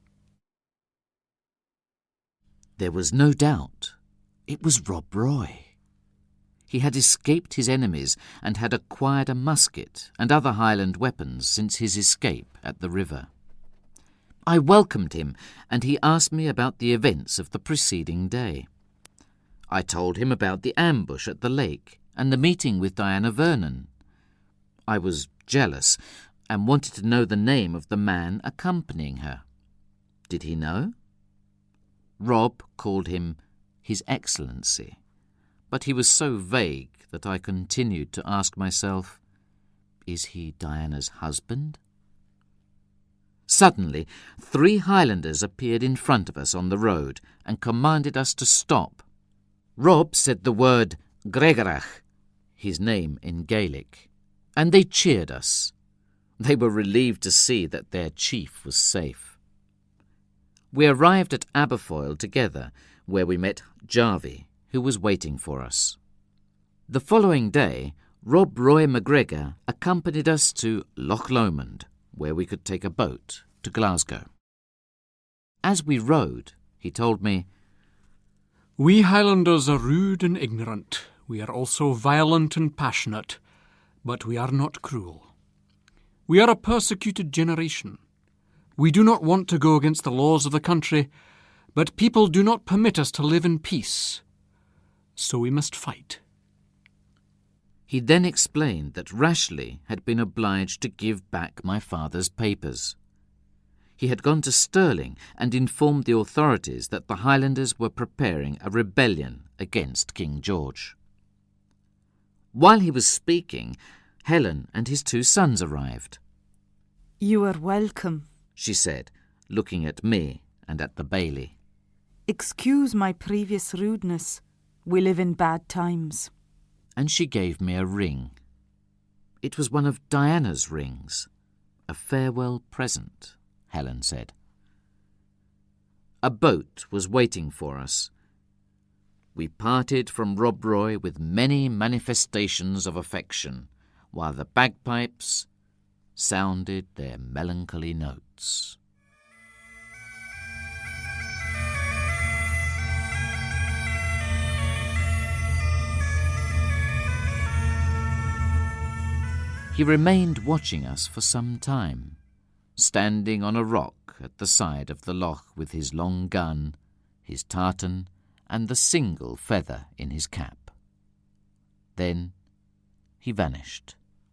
There was no doubt. It was Rob Roy. He had escaped his enemies and had acquired a musket and other Highland weapons since his escape at the river. I welcomed him, and he asked me about the events of the preceding day. I told him about the ambush at the lake and the meeting with Diana Vernon. I was jealous and wanted to know the name of the man accompanying her. Did he know? Rob called him His Excellency, but he was so vague that I continued to ask myself, is he Diana's husband? Suddenly, 3 Highlanders appeared in front of us on the road and commanded us to stop. Rob said the word Gregorach, his name in Gaelic, and they cheered us. They were relieved to see that their chief was safe. We arrived at Aberfoyle together, where we met Jarvie, who was waiting for us. The following day, Rob Roy MacGregor accompanied us to Loch Lomond, where we could take a boat to Glasgow. As we rode, he told me, "We Highlanders are rude and ignorant. We are also violent and passionate, but we are not cruel. We are a persecuted generation. We do not want to go against the laws of the country, but people do not permit us to live in peace. So we must fight. He then explained that Rashleigh had been obliged to give back my father's papers. He had gone to Stirling and informed the authorities that the Highlanders were preparing a rebellion against King George. While he was speaking, Helen and his 2 sons arrived. You are welcome. She said, looking at me and at the bailey. Excuse my previous rudeness. We live in bad times. And she gave me a ring. It was one of Diana's rings. A farewell present, Helen said. A boat was waiting for us. We parted from Rob Roy with many manifestations of affection, while the bagpipes sounded their melancholy notes. He remained watching us for some time, standing on a rock at the side of the loch with his long gun, his tartan, and the single feather in his cap. Then he vanished.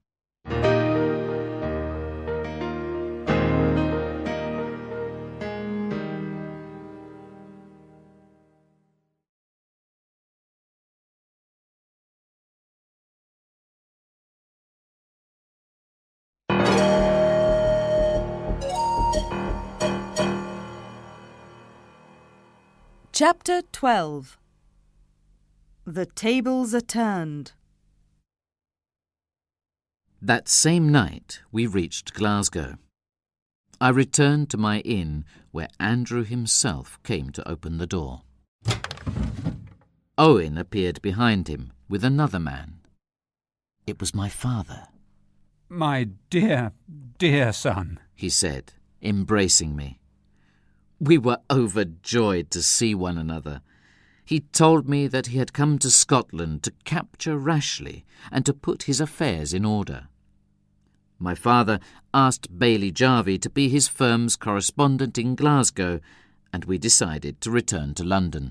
Chapter 12. The tables are turned. That same night we reached Glasgow. I returned to my inn, where Andrew himself came to open the door. Owen appeared behind him with another man. It was my father. "My dear, dear son," he said, embracing me. We were overjoyed to see one another. He told me that he had come to Scotland to capture Rashleigh and to put his affairs in order. My father asked Bailey Jarvie to be his firm's correspondent in Glasgow, and we decided to return to London.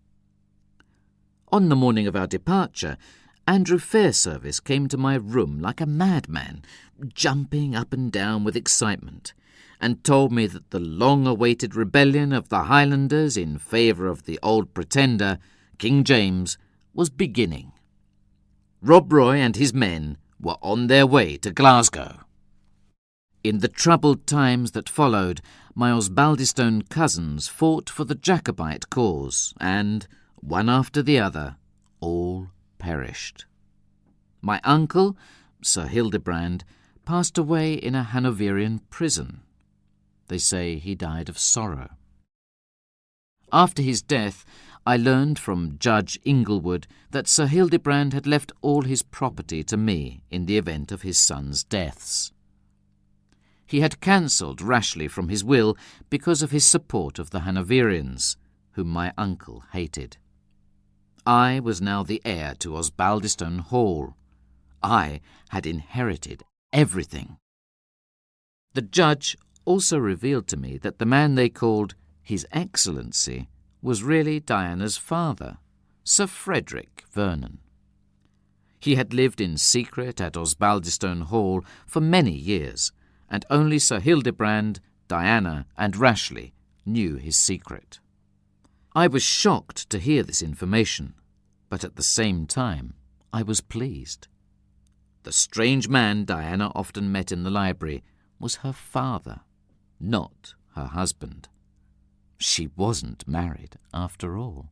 On the morning of our departure, Andrew Fairservice came to my room like a madman, jumping up and down with excitement, and told me that the long-awaited rebellion of the Highlanders in favour of the old Pretender, King James, was beginning. Rob Roy and his men were on their way to Glasgow. In the troubled times that followed, my Osbaldistone cousins fought for the Jacobite cause, and, one after the other, all perished. My uncle, Sir Hildebrand, passed away in a Hanoverian prison. They say he died of sorrow. After his death, I learned from Judge Inglewood that Sir Hildebrand had left all his property to me in the event of his sons' deaths. He had cancelled Rashleigh from his will because of his support of the Hanoverians, whom my uncle hated. I was now the heir to Osbaldistone Hall. I had inherited everything. The judge also revealed to me that the man they called His Excellency was really Diana's father, Sir Frederick Vernon. He had lived in secret at Osbaldistone Hall for many years, and only Sir Hildebrand, Diana, and Rashleigh knew his secret. I was shocked to hear this information, but at the same time I was pleased. The strange man Diana often met in the library was her father, not her husband. She wasn't married, after all.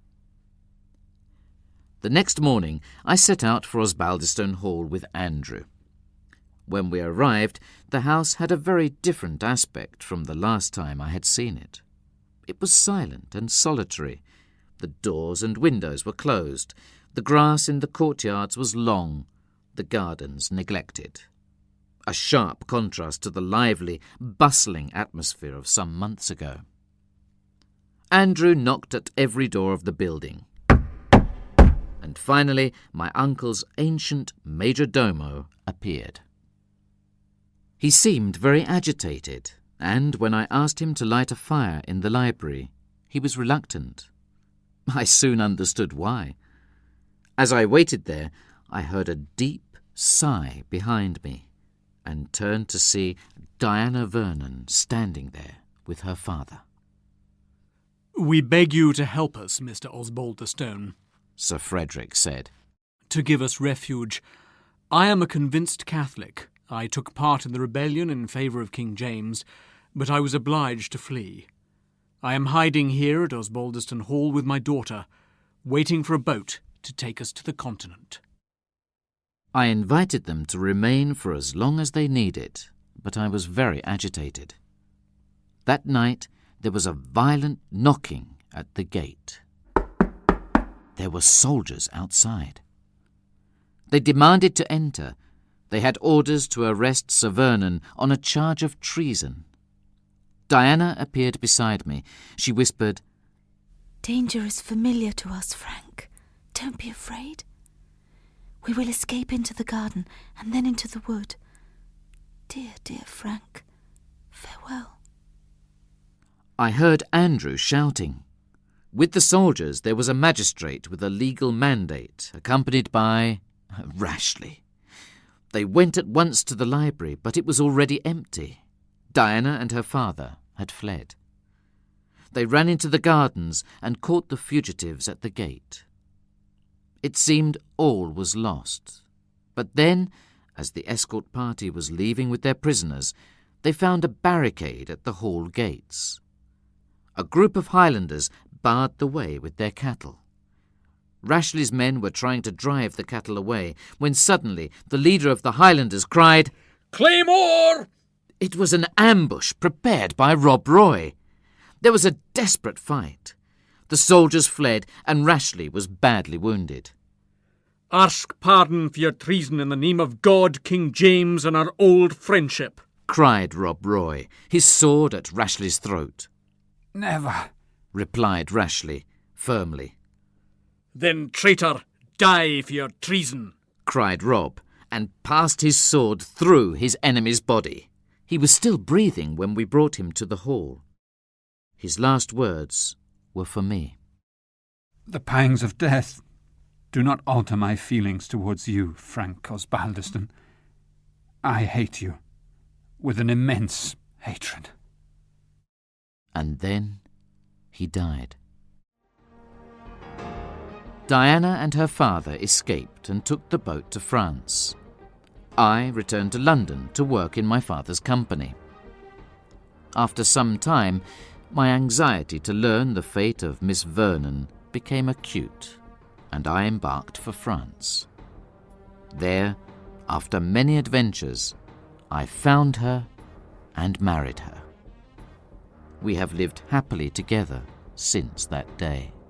The next morning I set out for Osbaldistone Hall with Andrew. When we arrived, the house had a very different aspect from the last time I had seen it. It was silent and solitary. The doors and windows were closed. The grass in the courtyards was long, the gardens neglected. A sharp contrast to the lively, bustling atmosphere of some months ago. Andrew knocked at every door of the building. And finally, my uncle's ancient major domo appeared. He seemed very agitated, and when I asked him to light a fire in the library, he was reluctant. I soon understood why. As I waited there, I heard a deep sigh behind me and turned to see Diana Vernon standing there with her father. "We beg you to help us, Mr. Osbaldistone," Sir Frederick said. "to give us refuge. I am a convinced Catholic. I took part in the rebellion in favour of King James, but I was obliged to flee. I am hiding here at Osbaldiston Hall with my daughter, waiting for a boat to take us to the continent." I invited them to remain for as long as they needed, but I was very agitated. That night there was a violent knocking at the gate. There were soldiers outside. They demanded to enter. They had orders to arrest Sir Vernon on a charge of treason. Diana appeared beside me. She whispered, "Danger is familiar to us, Frank. Don't be afraid. We will escape into the garden and then into the wood. Dear, dear Frank, farewell." I heard Andrew shouting. With the soldiers there was a magistrate with a legal mandate, accompanied by Rashleigh. They went at once to the library, but it was already empty. Diana and her father had fled. They ran into the gardens and caught the fugitives at the gate. It seemed all was lost. But then, as the escort party was leaving with their prisoners, they found a barricade at the hall gates. A group of Highlanders barred the way with their cattle. Rashleigh's men were trying to drive the cattle away, when suddenly the leader of the Highlanders cried, "Claymore!" It was an ambush prepared by Rob Roy. There was a desperate fight. The soldiers fled, and Rashleigh was badly wounded. "Ask pardon for your treason in the name of God, King James, and our old friendship," cried Rob Roy, his sword at Rashleigh's throat. "Never," replied Rashleigh firmly. "Then, traitor, die for your treason," cried Rob, and passed his sword through his enemy's body. He was still breathing when we brought him to the hall. His last words were for me. "The pangs of death do not alter my feelings towards you, Frank Osbaldiston. I hate you with an immense hatred." And then he died. Diana and her father escaped and took the boat to France. I returned to London to work in my father's company. After some time, my anxiety to learn the fate of Miss Vernon became acute, and I embarked for France. There, after many adventures, I found her and married her. We have lived happily together since that day.